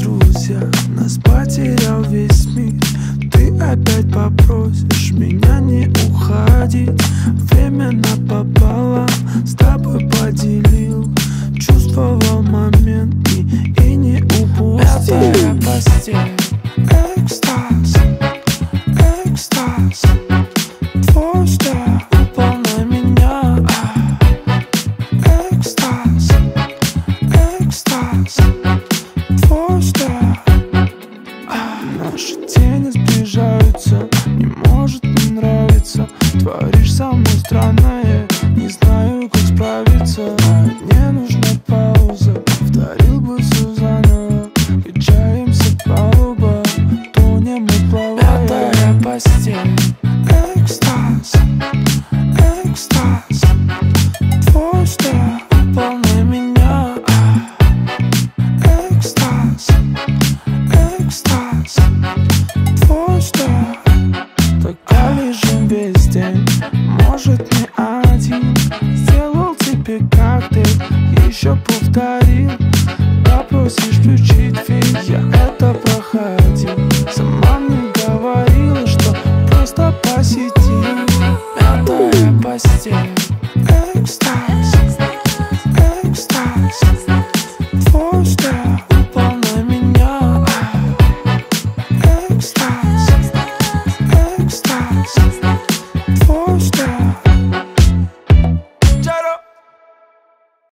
друзья, нас потерял весь мир. Ты опять попросишь меня не уходить. Время напополам с тобой поделил. Чувствовал момент и не упустил. Мятая постель, экстаз, экстаз. Твой взгляд упал на меня. Экстаз, экстаз. Твой взгляд. Наши тени сближаются, не может не нравиться. Творишь со мной странное, не знаю, как справиться. Мне нужна пауза, повторил бы все заново. Качаемся палуба, тонем и плаваем. Мятая постель, экстаз, экстаз. Твой взгляд упал на меня. Экстаз, экстаз. Твой взгляд. Так лежим весь день, может не один. Сделал тебе коктейль, еще повторил. Попросишь включить фильм, я это проходил. Сама мне говорила, что просто посидим. Мятая постель, экстаз, экстаз.